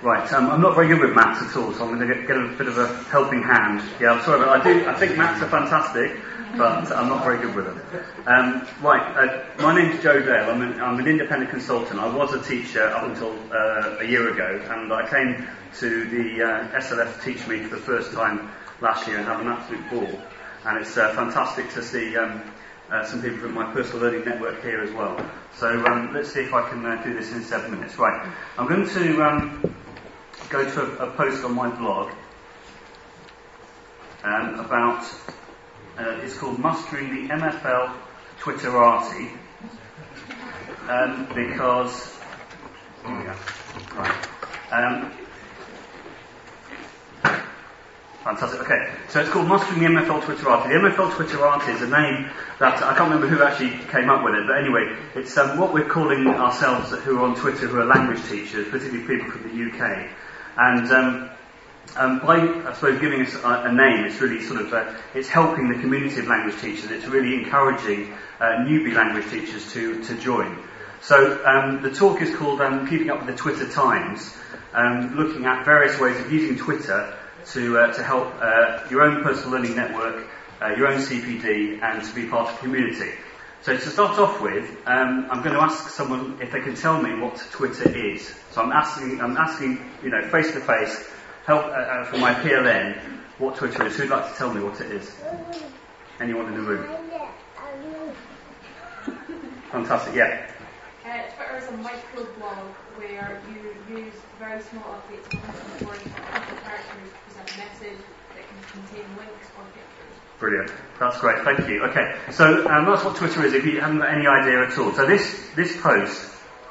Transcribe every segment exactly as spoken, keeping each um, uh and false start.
Right, um, I'm not very good with maths at all, so I'm going to get, get a bit of a helping hand. Yeah, I'm sorry, but I do. I think maths are fantastic, but I'm not very good with them. Um, right, uh, my name's Joe Dale. I'm an, I'm an independent consultant. I was a teacher up until uh, a year ago, and I came to the uh, S L F to teach me for the first time last year and have an absolute ball. And it's uh, fantastic to see um, uh, some people from my personal learning network here as well. So um, let's see if I can uh, do this in seven minutes. Right, I'm going to um, go to a, a post on my blog um, about, uh, it's called Mastering the M F L Twitterati, um, because, here we go, right, um, fantastic, okay, so it's called Mastering the M F L Twitterati. The M F L Twitterati is a name that, I can't remember who actually came up with it, but anyway, it's um, what we're calling ourselves who are on Twitter who are language teachers, particularly people from the U K. And um, um, by, I suppose, giving us a, a name, it's really sort of, uh, it's helping the community of language teachers. It's really encouraging uh, newbie language teachers to, to join. So um, the talk is called um, Keeping Up with the Twitter Times, um, looking at various ways of using Twitter to uh, to help uh, your own personal learning network, uh, your own C P D, and to be part of the community. So to start off with, um, I'm going to ask someone if they can tell me what Twitter is. So I'm asking, I'm asking, you know, face to face, help uh, uh, from my P L N, what Twitter is. Who'd like to tell me what it is? Anyone in the room? Fantastic, yeah. Uh, Twitter is a microblog where you use very small updates on words or characters to present a message that can contain links or pictures. Brilliant. That's great. Thank you. Okay. So um, that's what Twitter is, if you haven't got any idea at all. So this, this post,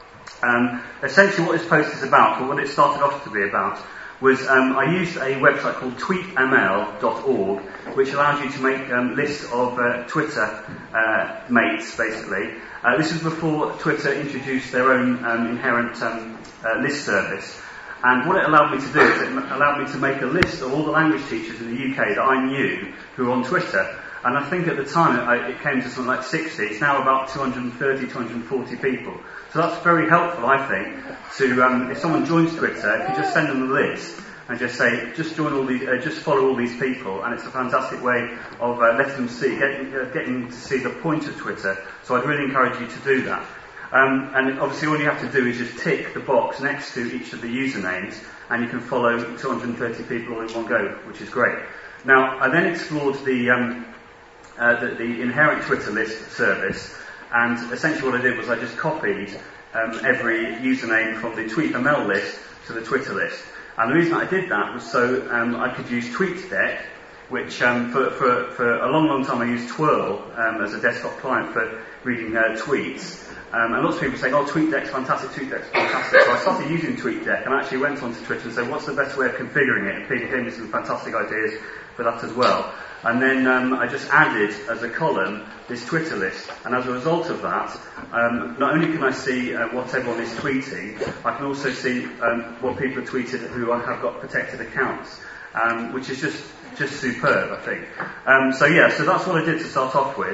um, essentially what this post is about, or what it started off to be about, was um, I used a website called tweet M L dot org, which allows you to make um, lists of uh, Twitter uh, mates, basically. Uh, this was before Twitter introduced their own um, inherent um, uh, list service. And what it allowed me to do is it allowed me to make a list of all the language teachers in the U K that I knew who were on Twitter. And I think at the time it, it came to something like sixty. It's now about two hundred thirty, two hundred forty people. So that's very helpful, I think, to um, if someone joins Twitter, if you just send them the list and just say, just join all these, uh, just follow all these people, and it's a fantastic way of uh, letting them see, getting, uh, getting to see the point of Twitter. So I'd really encourage you to do that. Um, and obviously all you have to do is just tick the box next to each of the usernames, and you can follow two hundred thirty people all in one go, which is great. Now, I then explored the, um, uh, the, the inherent Twitter list service, and essentially what I did was I just copied um, every username from the tweet M L list to the Twitter list. And the reason I did that was so um, I could use TweetDeck, which um, for, for, for a long, long time I used Twirl um, as a desktop client for reading uh, tweets. Um, and lots of people say, oh, TweetDeck's fantastic, TweetDeck's fantastic. So I started using TweetDeck and actually went onto Twitter and said, what's the best way of configuring it? And people gave me some fantastic ideas for that as well. And then um, I just added, as a column, this Twitter list. And as a result of that, um, not only can I see uh, what everyone is tweeting, I can also see um, what people have tweeted who have got protected accounts, um, which is just, just superb, I think. Um, so yeah, so that's what I did to start off with.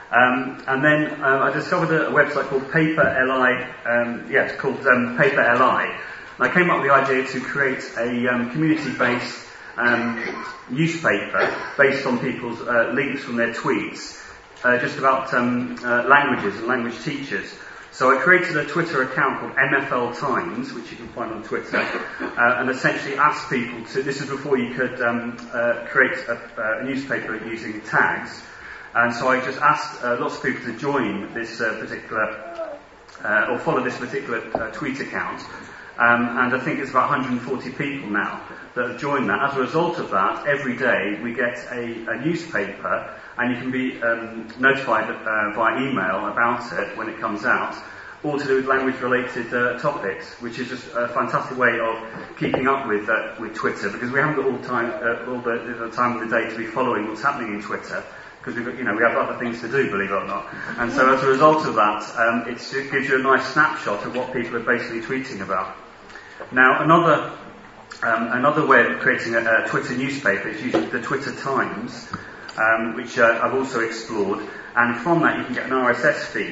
Um, and then uh, I discovered a, a website called Paper L I, um, yeah, it's called um, Paper L I. And I came up with the idea to create a um, community-based um, newspaper based on people's uh, links from their tweets, uh, just about um, uh, languages and language teachers. So I created a Twitter account called M F L Times, which you can find on Twitter, uh, and essentially asked people to, this is before you could um, uh, create a, a newspaper using tags. And so I just asked uh, lots of people to join this uh, particular, uh, or follow this particular uh, tweet account. Um, and I think it's about one hundred forty people now that have joined that. As a result of that, every day we get a, a newspaper, and you can be um, notified uh, via email about it when it comes out, all to do with language-related uh, topics, which is just a fantastic way of keeping up with uh, with Twitter, because we haven't got all, time, uh, all the, the time of the day to be following what's happening in Twitter. Because we've got, you know, we have other things to do, believe it or not. And so as a result of that, um, it's, it gives you a nice snapshot of what people are basically tweeting about. Now, another um, another way of creating a, a Twitter newspaper is using the Twitter Times, um, which uh, I've also explored. And from that, you can get an R S S feed,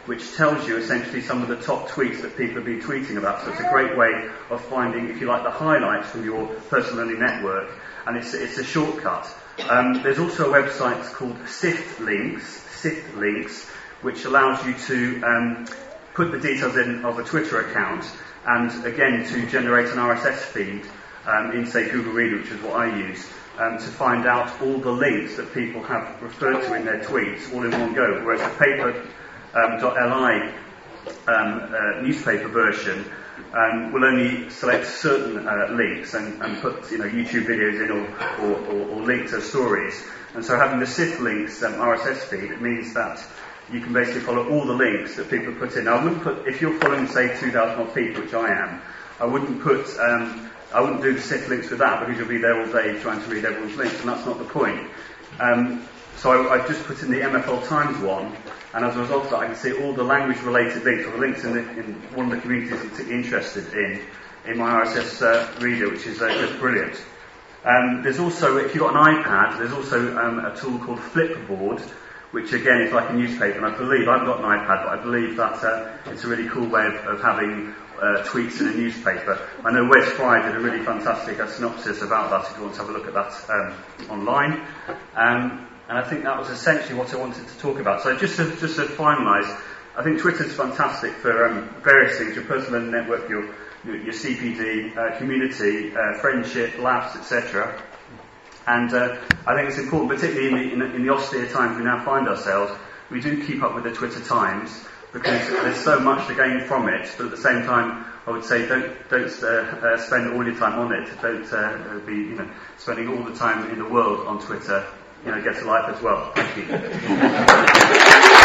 which tells you essentially some of the top tweets that people have been tweeting about. So it's a great way of finding, if you like, the highlights from your personal learning network, and it's, it's a shortcut. Um, there's also a website called Sift Links, Sift Links, which allows you to um, put the details in of a Twitter account, and again to generate an R S S feed um, in, say, Google Reader, which is what I use, um, to find out all the links that people have referred to in their tweets all in one go. Whereas the paper um, .li um, uh, newspaper version um, will only select certain uh, links and, and put, you know, YouTube videos in or, or, or, or link to stories. And so having the Sift Links um, R S S feed, it means that you can basically follow all the links that people put in. Now, I wouldn't put, if you're following, say, two thousand odd people, which I am, I wouldn't put, um, I wouldn't do the Sift Links with that, because you'll be there all day trying to read everyone's links, and that's not the point. Um, so I, I've just put in the M F L Times one, and as a result of that, I can see all the language-related links, or the links in, the, in one of the communities I'm particularly interested in, in my R S S uh, reader, which is uh, just brilliant. Um, there's also, if you've got an iPad, there's also um, a tool called Flipboard, which again is like a newspaper, and I believe, I've got an iPad, but I believe that uh, it's a really cool way of, of having uh, tweets in a newspaper. I know Wes Fry did a really fantastic uh, synopsis about that, if you want to have a look at that um, online. Um, and I think that was essentially what I wanted to talk about. So just to, just to finalise, I think Twitter's fantastic for um, various things, your personal network, your, your, your C P D, uh, community, uh, friendship, laughs, et cetera. And uh, I think it's important, particularly in the, in, the, in the austere times we now find ourselves, we do keep up with the Twitter Times, because there's so much to gain from it, but at the same time, I would say don't don't uh, uh, spend all your time on it. Don't uh, be, you know, spending all the time in the world on Twitter. You know, get a life as well. Thank you.